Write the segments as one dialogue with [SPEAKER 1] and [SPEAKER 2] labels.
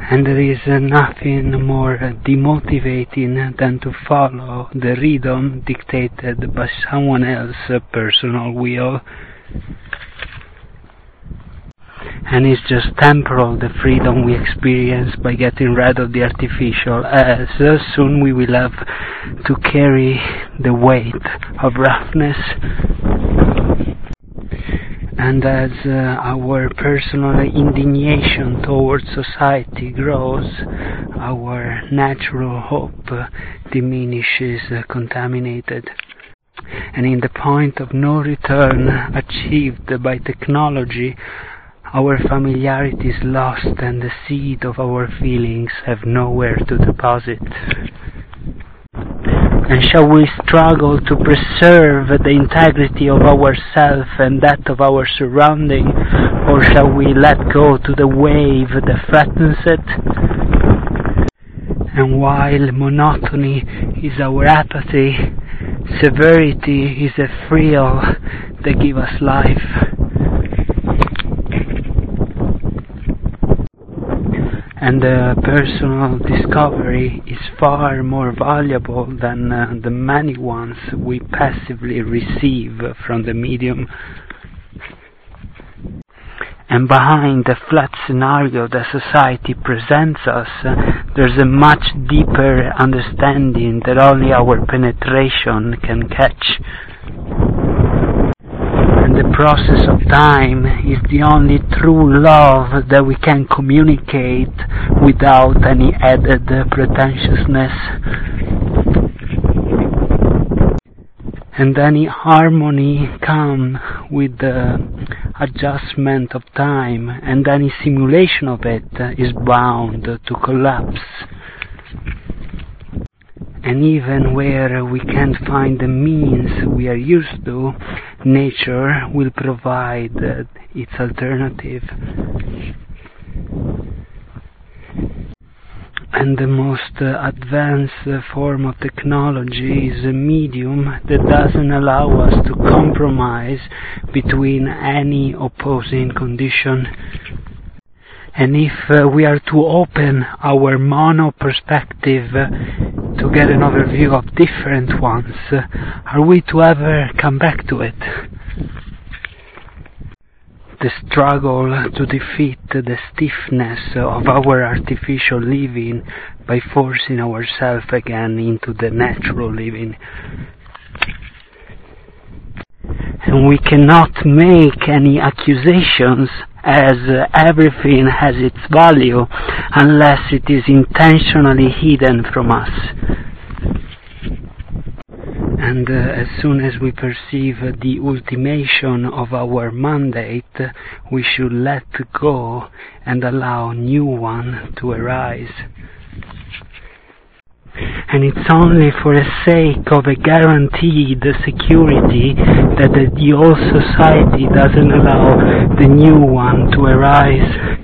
[SPEAKER 1] And there is nothing more demotivating than to follow the rhythm dictated by someone else's personal will. And it's just temporal, the freedom we experience by getting rid of the artificial, as soon we will have to carry the weight of roughness. And as our personal indignation towards society grows, our natural hope diminishes, contaminated. And in the point of no return achieved by technology, our familiarity is lost and the seed of our feelings have nowhere to deposit. And shall we struggle to preserve the integrity of ourself and that of our surrounding, or shall we let go to the wave that threatens it? And while monotony is our apathy, severity is a thrill that gives us life. And personal discovery is far more valuable than the many ones we passively receive from the medium. And behind the flat scenario that society presents us, there's a much deeper understanding that only our penetration can catch. And the process of time is the only true love that we can communicate without any added pretentiousness. And any harmony comes with the adjustment of time, and any simulation of it is bound to collapse. And even where we can't find the means we are used to, nature will provide its alternative. And the most advanced form of technology is a medium that doesn't allow us to compromise between any opposing condition. And if we are to open our mono perspective to get an overview of different ones, are we to ever come back to it? The struggle to defeat the stiffness of our artificial living by forcing ourselves again into the natural living. And we cannot make any accusations, as everything has its value, unless it is intentionally hidden from us. And as soon as we perceive the ultimation of our mandate, we should let go and allow new one to arise. And it's only for the sake of a guaranteed security that the old society doesn't allow the new one to arise.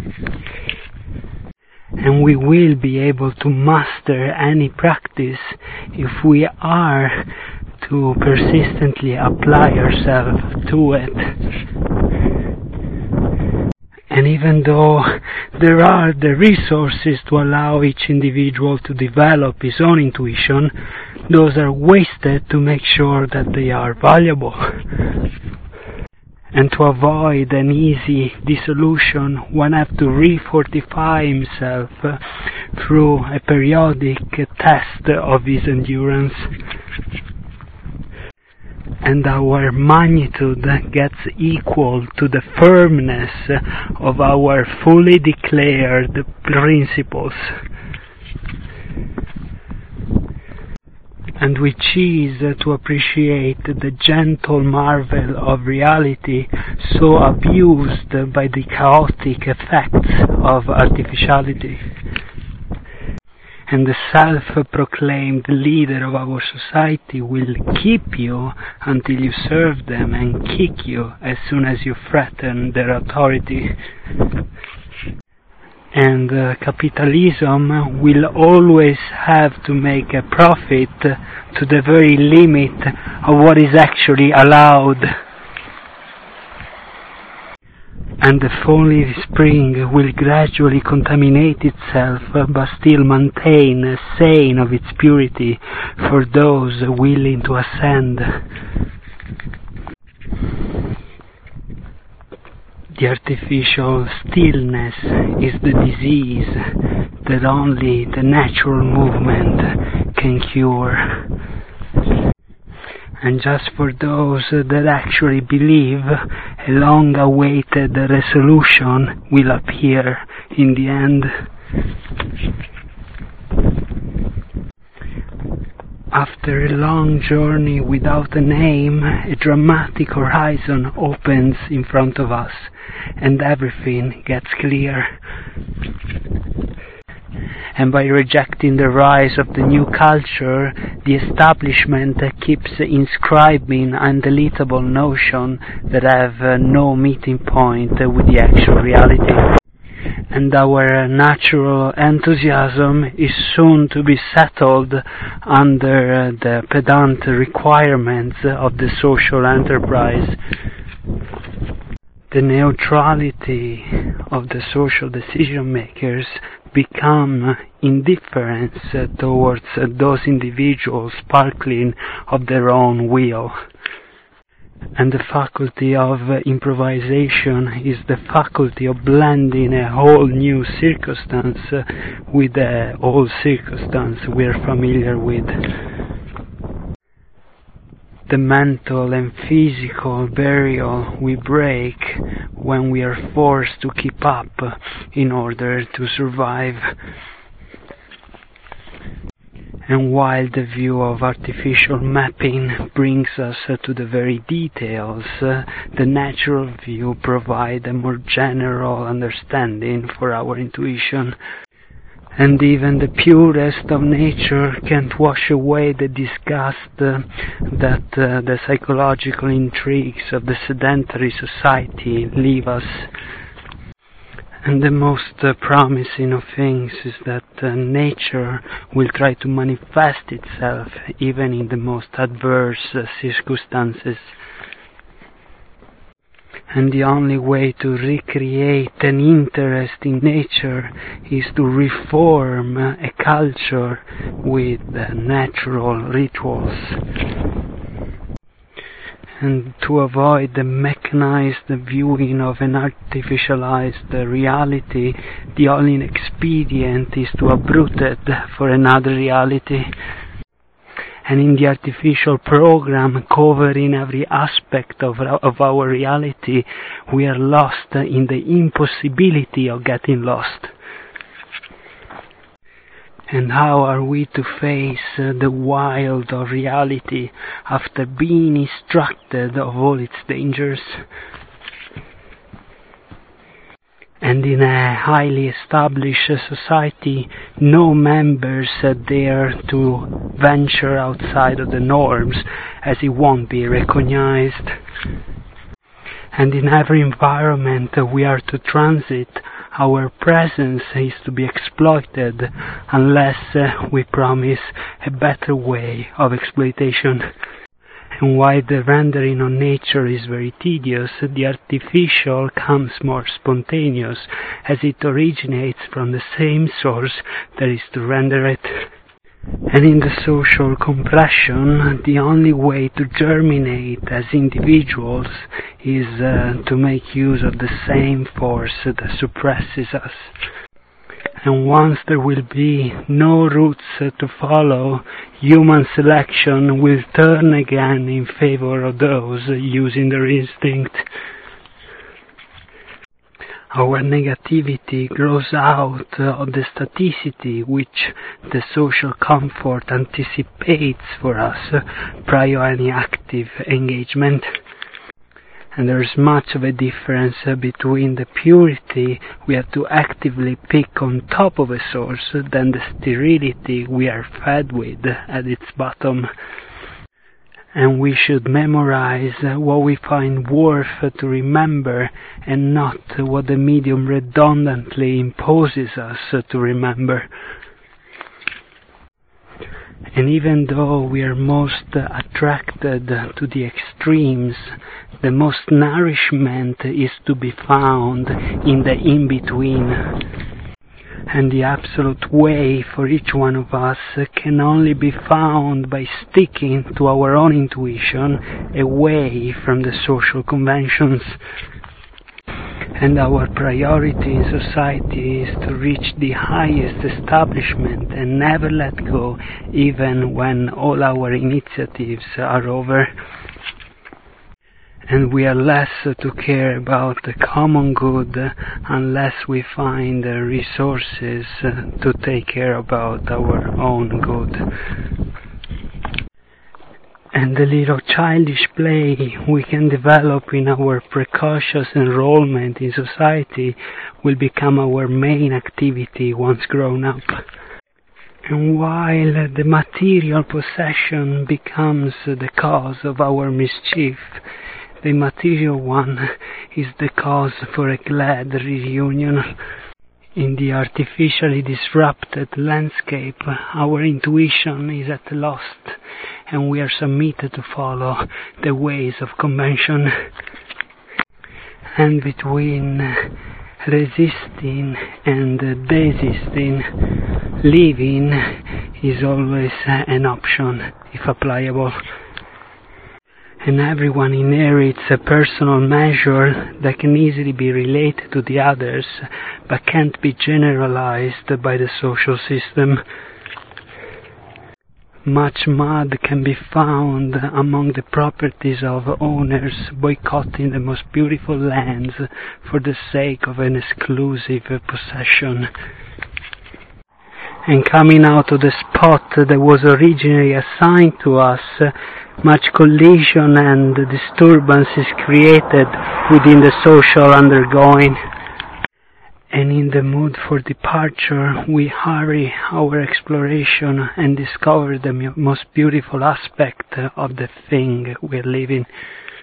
[SPEAKER 1] And we will be able to master any practice if we are to persistently apply ourselves to it. And even though there are the resources to allow each individual to develop his own intuition, those are wasted to make sure that they are valuable. And to avoid an easy dissolution, one has to refortify himself through a periodic test of his endurance. And our magnitude gets equal to the firmness of our fully declared principles. And we cease to appreciate the gentle marvel of reality so abused by the chaotic effects of artificiality. And the self-proclaimed leader of our society will keep you until you serve them and kick you as soon as you threaten their authority. And capitalism will always have to make a profit to the very limit of what is actually allowed. and the falling spring will gradually contaminate itself, but still maintain sane of its purity for those willing to ascend. The artificial stillness is the disease that only the natural movement can cure. And just for those that actually believe, a long-awaited resolution will appear in the end. After a long journey without a name, a dramatic horizon opens in front of us, and everything gets clear. And by rejecting the rise of the new culture, the establishment keeps inscribing undeletable notions that have no meeting point with the actual reality. And our natural enthusiasm is soon to be settled under the pedant requirements of the social enterprise. The neutrality of the social decision makers become indifference towards those individuals sparkling of their own will. And the faculty of improvisation is the faculty of blending a whole new circumstance with the old circumstance we are familiar with. The mental and physical barrier we break when we are forced to keep up in order to survive. And while the view of artificial mapping brings us to the very details, the natural view provides a more general understanding for our intuition. And even the purest of nature can't wash away the disgust that the psychological intrigues of the sedentary society leave us. And the most promising of things is that nature will try to manifest itself even in the most adverse circumstances. And the only way to recreate an interest in nature is to reform a culture with natural rituals. And to avoid the mechanized viewing of an artificialized reality, the only expedient is to uproot it for another reality. And in the artificial program covering every aspect of our reality, we are lost in the impossibility of getting lost. And how are we to face the wild of reality after being instructed of all its dangers? And in a highly established society, no members dare to venture outside of the norms, as it won't be recognized. And in every environment we are to transit, our presence is to be exploited unless we promise a better way of exploitation. And while the rendering of nature is very tedious, the artificial comes more spontaneous, as it originates from the same source that is to render it. And in the social compression, the only way to germinate as individuals is to make use of the same force that suppresses us. And once there will be no roots to follow, human selection will turn again in favor of those using their instinct. Our negativity grows out of the staticity which the social comfort anticipates for us prior any active engagement. And there is much of a difference between the purity we have to actively pick on top of a source than the sterility we are fed with at its bottom. And we should memorize what we find worth to remember and not what the medium redundantly imposes us to remember. And even though we are most attracted to the extremes, the most nourishment is to be found in the in-between. And the absolute way for each one of us can only be found by sticking to our own intuition, away from the social conventions. And our priority in society is to reach the highest establishment and never let go, even when all our initiatives are over. And we are less to care about the common good unless we find the resources to take care about our own good. And the little childish play we can develop in our precocious enrollment in society will become our main activity once grown up. And while the material possession becomes the cause of our mischief, the material one is the cause for a glad reunion. In the artificially disrupted landscape, our intuition is at loss, and we are submitted to follow the ways of convention. And between resisting and desisting, living is always an option, if applicable. And everyone inherits a personal measure that can easily be related to the others, but can't be generalized by the social system. Much mud can be found among the properties of owners boycotting the most beautiful lands for the sake of an exclusive possession. And coming out of the spot that was originally assigned to us, much collision and disturbance is created within the social undergoing. And in the mood for departure, we hurry our exploration and discover the most beautiful aspect of the thing we're living.